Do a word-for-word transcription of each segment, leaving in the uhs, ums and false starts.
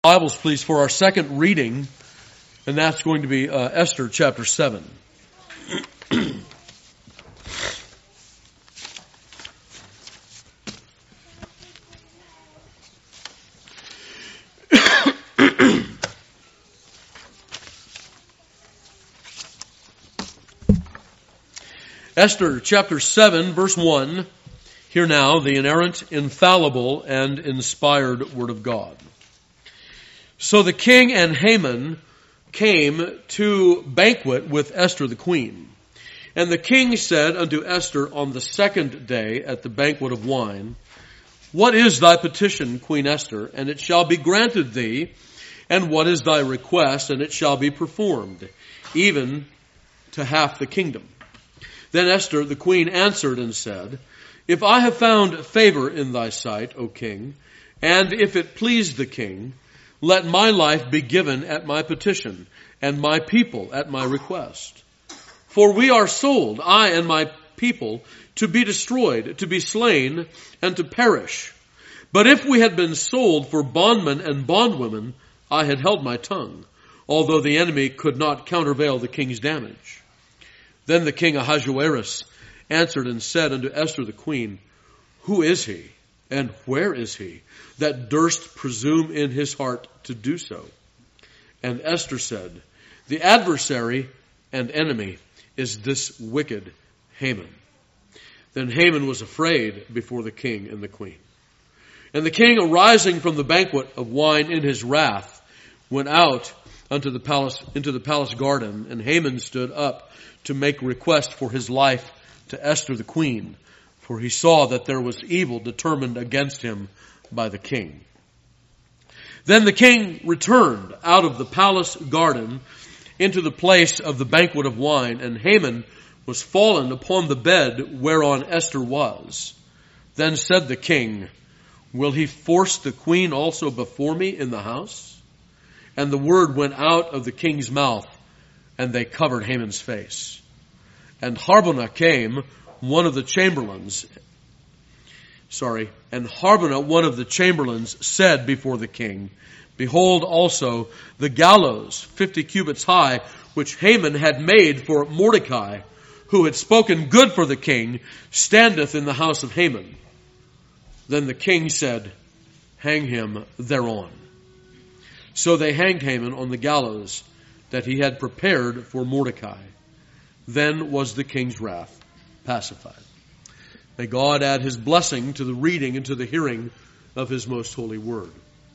Bibles, please, for our second reading, and that's going to be uh, Esther chapter seven. Esther chapter seven, verse one. Hear now the inerrant, infallible, and inspired word of God. So the king and Haman came to banquet with Esther the queen. And the king said unto Esther on the second day at the banquet of wine, What is thy petition, Queen Esther? And it shall be granted thee. And what is thy request? And it shall be performed, even to half the kingdom. Then Esther the queen answered and said, If I have found favor in thy sight, O king, and if it please the king, let my life be given at my petition, and my people at my request. For we are sold, I and my people, to be destroyed, to be slain, and to perish. But if we had been sold for bondmen and bondwomen, I had held my tongue, although the enemy could not countervail the king's damage. Then the king Ahasuerus answered and said unto Esther the queen, Who is he, and where is he, that durst presume in his heart to do so? And Esther said, The adversary and enemy is this wicked Haman. Then Haman was afraid before the king and the queen. And the king, arising from the banquet of wine in his wrath, went out unto the palace, into the palace garden, and Haman stood up to make request for his life to Esther the queen, for he saw that there was evil determined against him by the king. Then the king returned out of the palace garden into the place of the banquet of wine, and Haman was fallen upon the bed whereon Esther was. Then said the king, Will he force the queen also before me in the house? And the word went out of the king's mouth, and they covered Haman's face. And Harbonah came, one of the chamberlains, sorry, and Harbonah, one of the chamberlains, said before the king, Behold also the gallows, fifty cubits high, which Haman had made for Mordecai, who had spoken good for the king, standeth in the house of Haman. Then the king said, Hang him thereon. So they hanged Haman on the gallows that he had prepared for Mordecai. Then was the king's wrath pacified. May God add his blessing to the reading and to the hearing of his most holy word.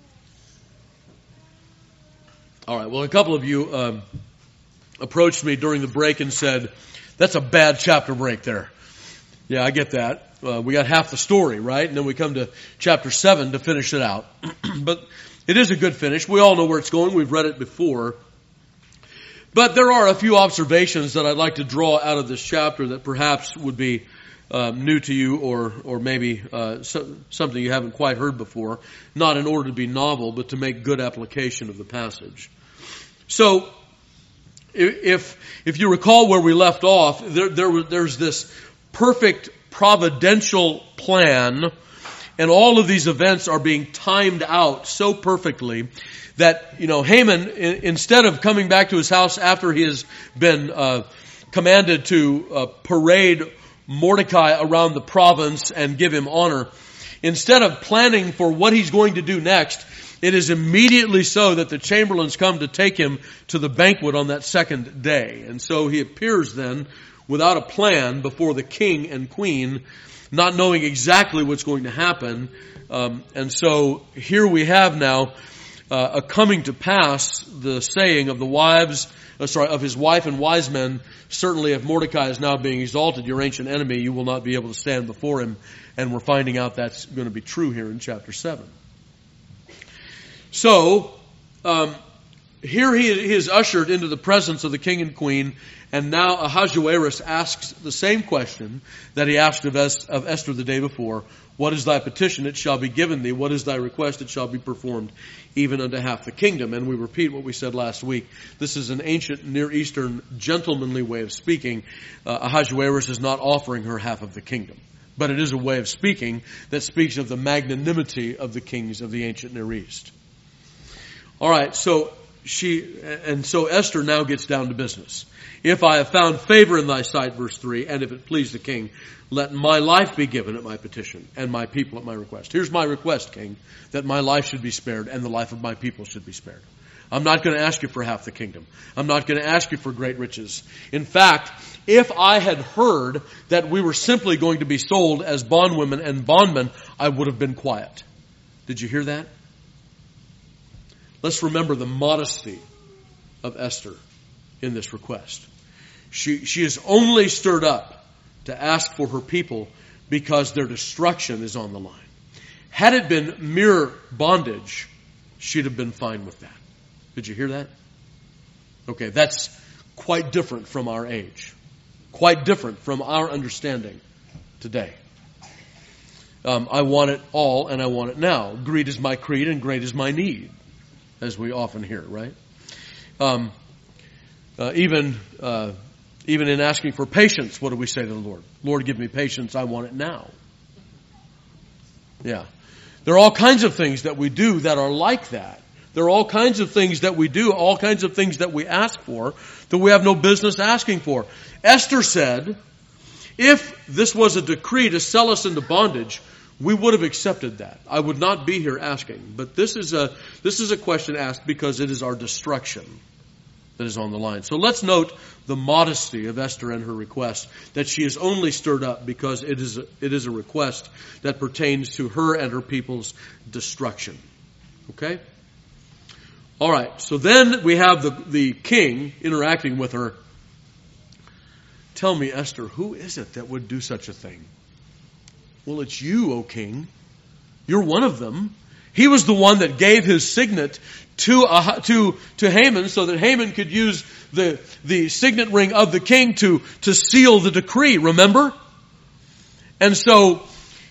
All right, well, a couple of you um, approached me during the break and said, that's a bad chapter break there. Yeah, I get that. Uh, we got half the story, right? And then we come to chapter seven to finish it out. But it is a good finish. We all know where it's going. We've read it before. But there are a few observations that I'd like to draw out of this chapter that perhaps would be um, new to you, or or maybe uh, so, something you haven't quite heard before, not in order to be novel, but to make good application of the passage. So, if if you recall where we left off, there, there there's this perfect providential plan, and all of these events are being timed out so perfectly that, you know, Haman, instead of coming back to his house after he has been uh, commanded to uh, parade Mordecai around the province and give him honor, instead of planning for what he's going to do next, it is immediately so that the chamberlains come to take him to the banquet on that second day. And so he appears then without a plan before the king and queen, not knowing exactly what's going to happen. Um, and so here we have now Uh, a coming to pass, the saying of the wives, uh, sorry, of his wife and wise men, certainly if Mordecai is now being exalted, your ancient enemy, you will not be able to stand before him. And we're finding out that's going to be true here in chapter seven. So, um, here he, he is ushered into the presence of the king and queen, and now Ahasuerus asks the same question that he asked of, Es- of Esther the day before. What is thy petition? It shall be given thee. What is thy request? It shall be performed, even unto half the kingdom. And we repeat what we said last week. This is an ancient Near Eastern gentlemanly way of speaking. Uh, Ahasuerus is not offering her half of the kingdom. But it is a way of speaking that speaks of the magnanimity of the kings of the ancient Near East. All right, so she, and so Esther now gets down to business. If I have found favor in thy sight, verse three, and if it please the king, let my life be given at my petition, and my people at my request. Here's my request, king, that my life should be spared, and the life of my people should be spared. I'm not going to ask you for half the kingdom. I'm not going to ask you for great riches. In fact, if I had heard that we were simply going to be sold as bondwomen and bondmen, I would have been quiet. Did you hear that? Let's remember the modesty of Esther in this request. She, she is only stirred up to ask for her people because their destruction is on the line. Had it been mere bondage, she'd have been fine with that. Did you hear that? Okay, that's quite different from our age. Quite different from our understanding today. Um, I want it all and I want it now. Greed is my creed and great is my need, as we often hear, right? Um, uh, even uh, even in asking for patience, what do we say to the Lord? Lord, give me patience. I want it now. Yeah. There are all kinds of things that we do that are like that. There are all kinds of things that we do, all kinds of things that we ask for that we have no business asking for. Esther said, if this was a decree to sell us into bondage, we would have accepted that. I would not be here asking. But this is a, this is a question asked because it is our destruction that is on the line. So let's note the modesty of Esther and her request, that she is only stirred up because it is a, it is a request that pertains to her and her people's destruction. Okay? All right, so then we have the, the king interacting with her. Tell me, Esther, who is it that would do such a thing? Well, it's you, O king. You're one of them. He was the one that gave his signet to uh, to to Haman so that Haman could use the the signet ring of the king to to seal the decree, remember? And so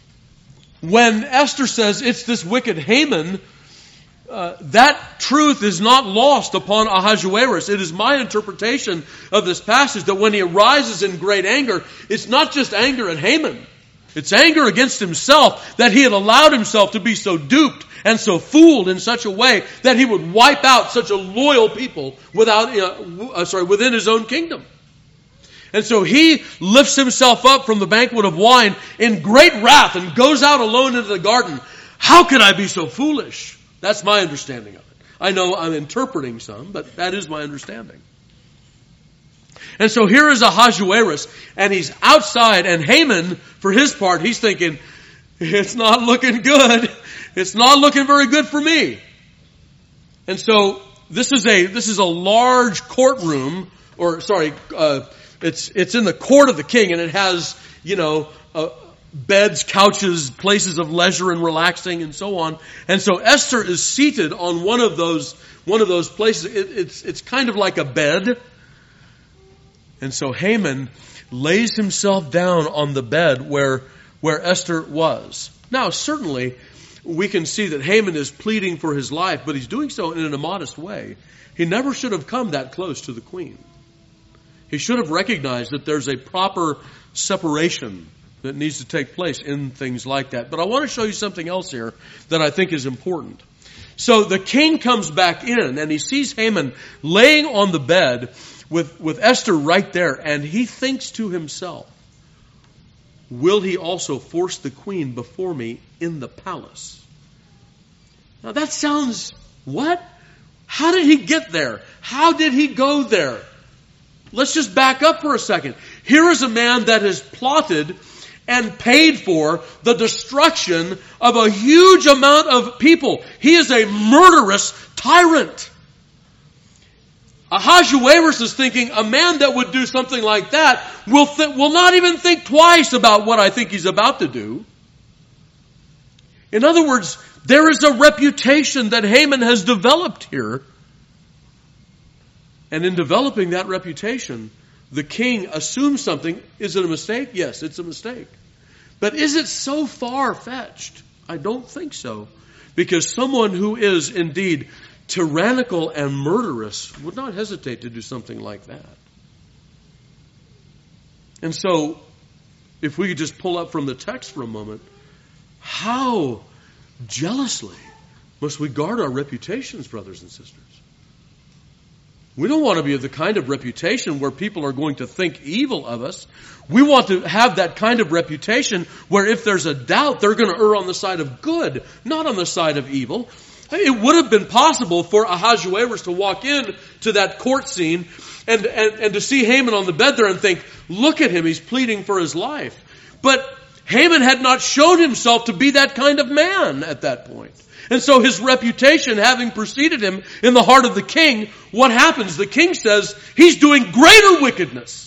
when Esther says it's this wicked Haman, Uh, that truth is not lost upon Ahasuerus. It is my interpretation of this passage that when he arises in great anger, it's not just anger at Haman. It's anger against himself that he had allowed himself to be so duped and so fooled in such a way that he would wipe out such a loyal people without, uh, uh, sorry, within his own kingdom. And so he lifts himself up from the banquet of wine in great wrath and goes out alone into the garden. How could I be so foolish? That's my understanding of it. I know I'm interpreting some, but that is my understanding. And so here is Ahasuerus, and he's outside, and Haman, for his part, he's thinking, it's not looking good. It's not looking very good for me. And so this is a this is a large courtroom, or sorry, uh, it's it's in the court of the king, and it has, you know, a beds, couches, places of leisure and relaxing, and so on. And so Esther is seated on one of those one of those places. It, it's it's kind of like a bed. And so Haman lays himself down on the bed where where Esther was. Now, certainly, we can see that Haman is pleading for his life, but he's doing so in a modest way. He never should have come that close to the queen. He should have recognized that there's a proper separation that needs to take place in things like that. But I want to show you something else here that I think is important. So the king comes back in and he sees Haman laying on the bed with, with Esther right there, and he thinks to himself, will he also force the queen before me in the palace? Now that sounds, what? How did he get there? How did he go there? Let's just back up for a second. Here is a man that has plotted and paid for the destruction of a huge amount of people. He is a murderous tyrant. Ahasuerus is thinking, a man that would do something like that will th- will not even think twice about what I think he's about to do. In other words, there is a reputation that Haman has developed here. And in developing that reputation, the king assumes something. Is it a mistake? Yes, it's a mistake. But is it so far-fetched? I don't think so. Because someone who is indeed tyrannical and murderous would not hesitate to do something like that. And so, if we could just pull up from the text for a moment, how jealously must we guard our reputations, brothers and sisters. We don't want to be of the kind of reputation where people are going to think evil of us. We want to have that kind of reputation where if there's a doubt, they're going to err on the side of good, not on the side of evil. It would have been possible for Ahasuerus to walk in to that court scene and, and, and to see Haman on the bed there and think, look at him, he's pleading for his life. But Haman had not shown himself to be that kind of man at that point. And so his reputation having preceded him in the heart of the king, what happens? The king says, he's doing greater wickedness.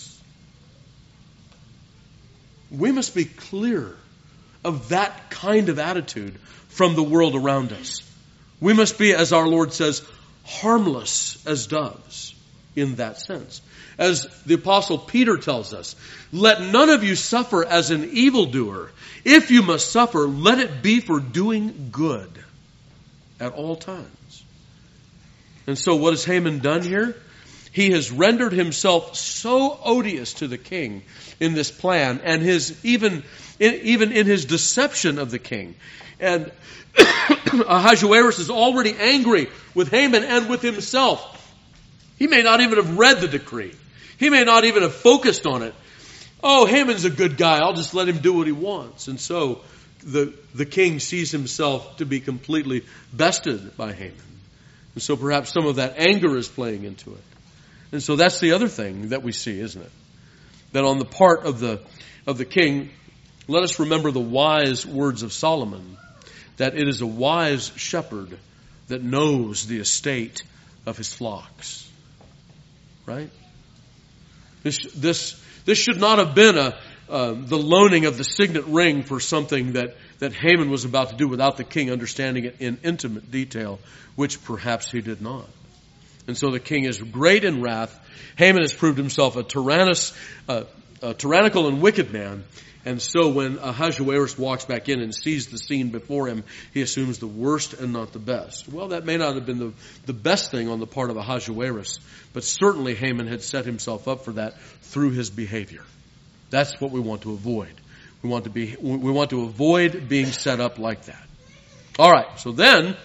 We must be clear of that kind of attitude from the world around us. We must be, as our Lord says, harmless as doves in that sense. As the Apostle Peter tells us, let none of you suffer as an evildoer. If you must suffer, let it be for doing good at all times. And so what has Haman done here? He has rendered himself so odious to the king in this plan, and his even in, even in his deception of the king. And Ahasuerus is already angry with Haman and with himself. He may not even have read the decree. He may not even have focused on it. Oh, Haman's a good guy. I'll just let him do what he wants. And so the, the king sees himself to be completely bested by Haman. And so perhaps some of that anger is playing into it. And so that's the other thing that we see, isn't it? That on the part of the, of the king, let us remember the wise words of Solomon, that it is a wise shepherd that knows the estate of his flocks. Right? This, this, this should not have been a, uh, the loaning of the signet ring for something that, that Haman was about to do without the king understanding it in intimate detail, which perhaps he did not. And so the king is great in wrath. Haman has proved himself a tyrannous, uh, a tyrannical and wicked man. And so when Ahasuerus walks back in and sees the scene before him, he assumes the worst and not the best. Well, that may not have been the, the best thing on the part of Ahasuerus, but certainly Haman had set himself up for that through his behavior. That's what we want to avoid. We want to be, we want to avoid being set up like that. All right. So then,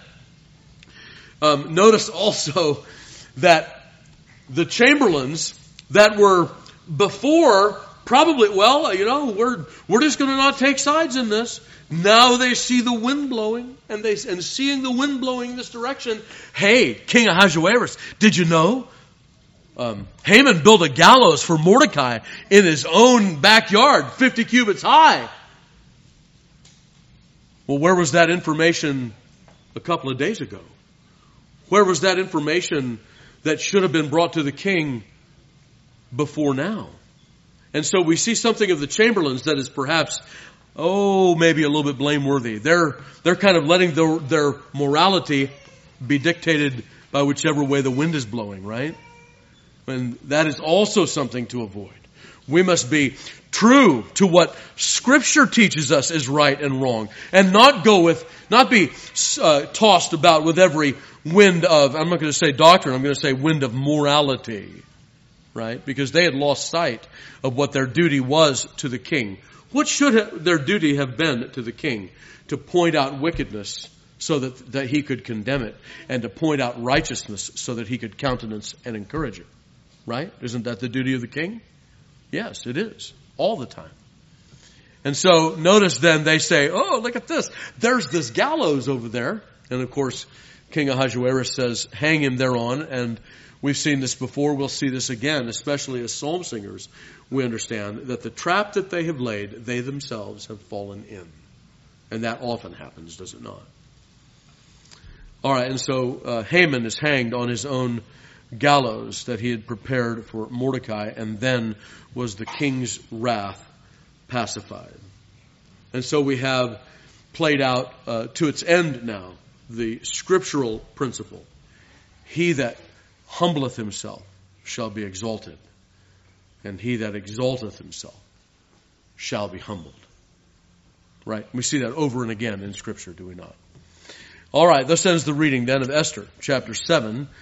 um, notice also that the chamberlains that were before probably, well, you know, we're we're just going to not take sides in this. Now they see the wind blowing, and they and seeing the wind blowing in this direction. Hey, King Ahasuerus, did you know? Um, Haman built a gallows for Mordecai in his own backyard, fifty cubits high. Well, where was that information a couple of days ago? Where was that information that should have been brought to the king before now? And so we see something of the chamberlains that is perhaps, oh, maybe a little bit blameworthy. They're, they're kind of letting their, their morality be dictated by whichever way the wind is blowing, right? And that is also something to avoid. We must be true to what Scripture teaches us is right and wrong, and not go with, not be uh, tossed about with every wind of, I'm not going to say doctrine, I'm going to say wind of morality. Right? Because they had lost sight of what their duty was to the king. What should have, their duty have been to the king? To point out wickedness so that, that he could condemn it, and to point out righteousness so that he could countenance and encourage it. Right? Isn't that the duty of the king? Yes, it is. All the time. And so notice then they say, oh, look at this. There's this gallows over there. And of course, King Ahasuerus says, hang him thereon. And we've seen this before. We'll see this again, especially as psalm singers. We understand that the trap that they have laid, they themselves have fallen in. And that often happens, does it not? All right, and so uh, Haman is hanged on his own gallows that he had prepared for Mordecai, and then was the king's wrath pacified. And so we have played out uh, to its end now the scriptural principle. He that humbleth himself shall be exalted, and he that exalteth himself shall be humbled. Right? We see that over and again in Scripture, do we not? All right, thus ends the reading then of Esther, chapter seven.